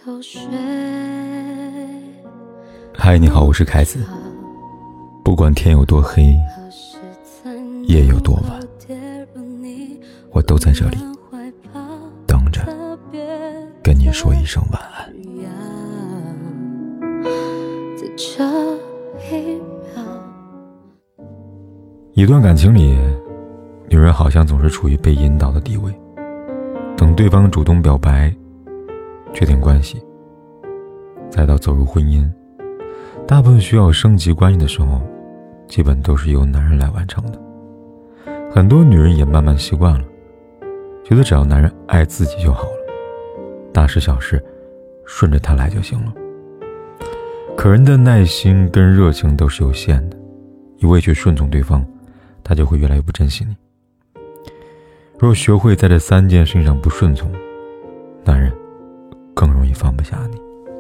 嗨，你好，我是凯子。不管天有多黑，夜有多晚，我都在这里等着跟你说一声晚安。一段感情里，女人好像总是处于被引导的地位，等对方主动表白，确定关系，再到走入婚姻，大部分需要升级关系的时候，基本都是由男人来完成的。很多女人也慢慢习惯了，觉得只要男人爱自己就好了，大事小事顺着他来就行了。可人的耐心跟热情都是有限的，一味去顺从对方，他就会越来越不珍惜你。若学会在这3件事情上不顺从，男人更容易放不下你。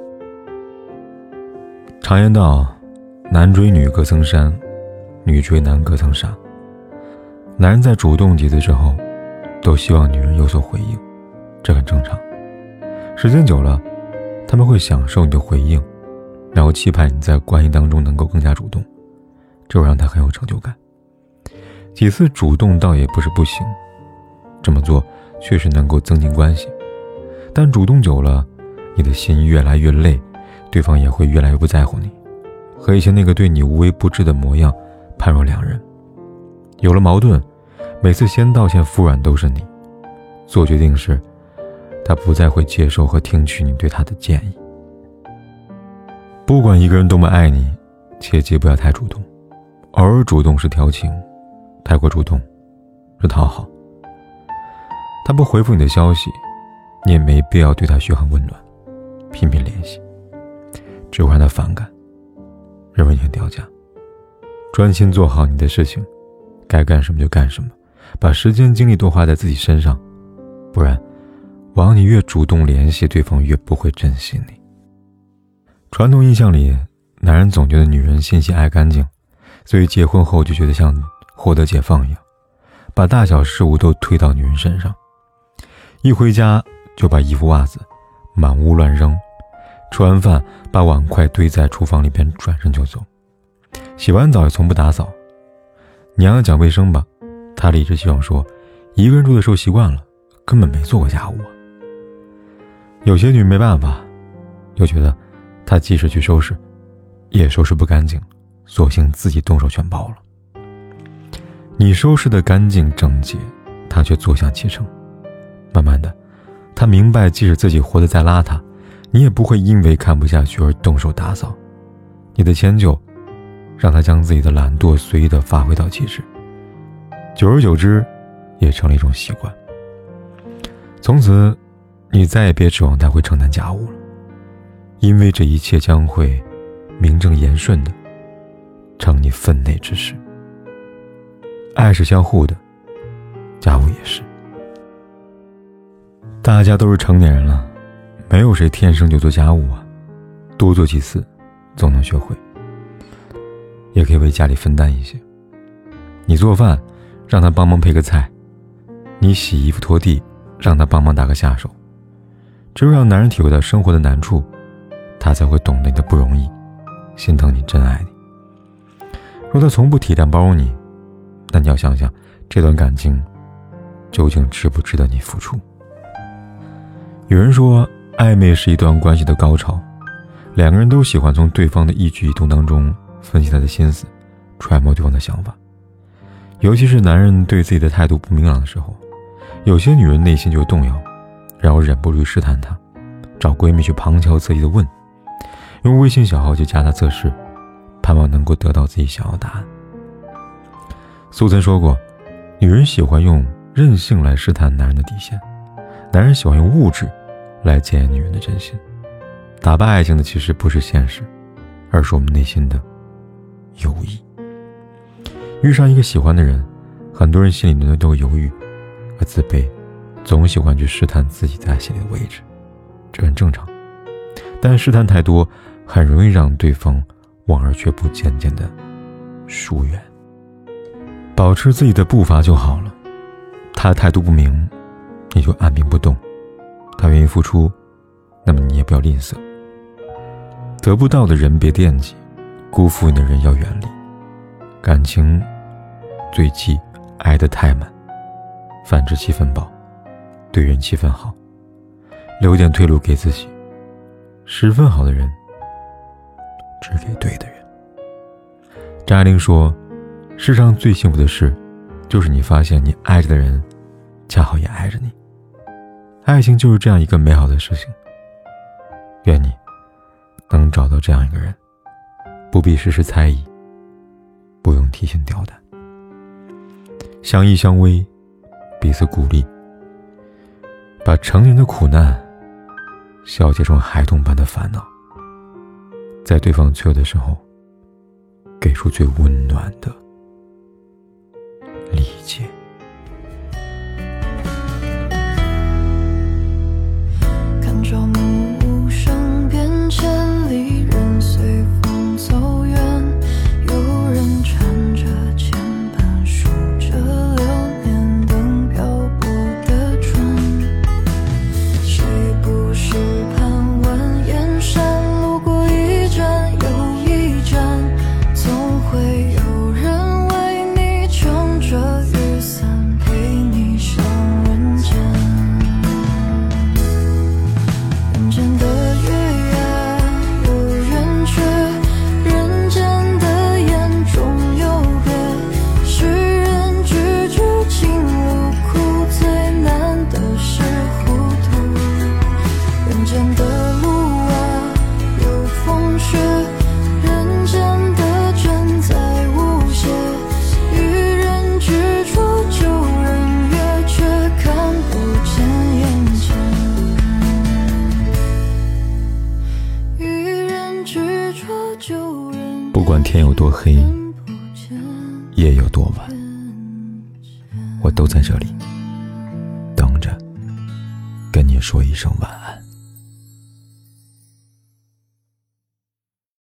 常言道，男追女隔层山，女追男隔层纱。男人在主动几次之后，都希望女人有所回应，这很正常。时间久了，他们会享受你的回应，然后期盼你在关系当中能够更加主动，这会让他很有成就感。几次主动倒也不是不行，这么做确实能够增进关系，但主动久了，你的心越来越累，对方也会越来越不在乎你，和以前那个对你无微不至的模样判若两人。有了矛盾，每次先道歉服软都是你，做决定时他不再会接受和听取你对他的建议。不管一个人多么爱你，切记不要太主动，偶尔主动是调情，太过主动是讨好。他不回复你的消息，你也没必要对他嘘寒问暖，频频联系，只会让他反感，认为你很掉价。专心做好你的事情，该干什么就干什么，把时间精力多花在自己身上，不然往你越主动联系，对方越不会珍惜你。传统印象里，男人总觉得女人心细爱干净，所以结婚后就觉得像获得解放一样，把大小事物都推到女人身上。一回家就把衣服袜子满屋乱扔，吃完饭把碗筷堆在厨房里边，转身就走，洗完澡也从不打扫。娘讲卫生吧，她理直气壮说一个人住的时候习惯了，根本没做过家务啊。有些女人没办法，又觉得她即使去收拾也收拾不干净，索性自己动手全包了。你收拾得干净整洁，她却坐享其成。慢慢的，她明白即使自己活得再邋遢，你也不会因为看不下去而动手打扫。你的迁就让她将自己的懒惰随意地发挥到极致，久而久之也成了一种习惯。从此你再也别指望她会承担家务了，因为这一切将会名正言顺的成你分内之事。爱是相互的，家务也是。大家都是成年人了，没有谁天生就做家务啊，多做几次总能学会。也可以为家里分担一些，你做饭让他帮忙配个菜，你洗衣服拖地让他帮忙打个下手。只有让男人体会到生活的难处，他才会懂得你的不容易，心疼你，真爱你。若他从不体谅包容你，那你要想想这段感情究竟值不值得你付出。有人说，暧昧是一段关系的高潮，两个人都喜欢从对方的一举一动当中分析他的心思，揣摩对方的想法。尤其是男人对自己的态度不明朗的时候，有些女人内心就会动摇，然后忍不住试探他，找闺蜜去旁敲侧击的问，用微信小号去加他测试，盼望能够得到自己想要的答案。苏曾说过，女人喜欢用任性来试探男人的底线，男人喜欢用物质来检验女人的真心。打败爱情的其实不是现实，而是我们内心的犹疑。遇上一个喜欢的人，很多人心里面都会犹豫和自卑，总喜欢去试探自己在心里的位置，这很正常。但试探太多，很容易让对方望而却步，渐渐的疏远。保持自己的步伐就好了，他态度不明，你就按兵不动；他愿意付出， 那么你也不要吝啬。得不到的人别惦记，辜负你的人要远离。感情最忌爱得太满，反之7分饱，对人7分好，留点退路给自己。10分好的人，只给对的人。张爱玲说，世上最幸福的事，就是你发现你爱着的人恰好也爱着你。爱情就是这样一个美好的事情，愿你能找到这样一个人，不必时时猜疑，不用提心吊胆，相依相偎，彼此鼓励，把成年的苦难消解成孩童般的烦恼，在对方脆弱的时候给出最温暖的理解。 看朝暮声变千里，人随风走远，有人缠着牵绊，数着流年等漂泊的船。谁不是盼蜿蜒山，路过一站又一站，总会有人为你撑着雨伞，陪你上人间。人间的雨呀，有圆缺，人间的眼中有别。世人居住情路苦，最难的是糊涂。人间的路啊，有风雪，人间的真在无邪。与人执着就人越，却看不见眼前。与人执着就人， 不管天有多黑，夜有多晚，我都在这里等着跟你说一声晚安。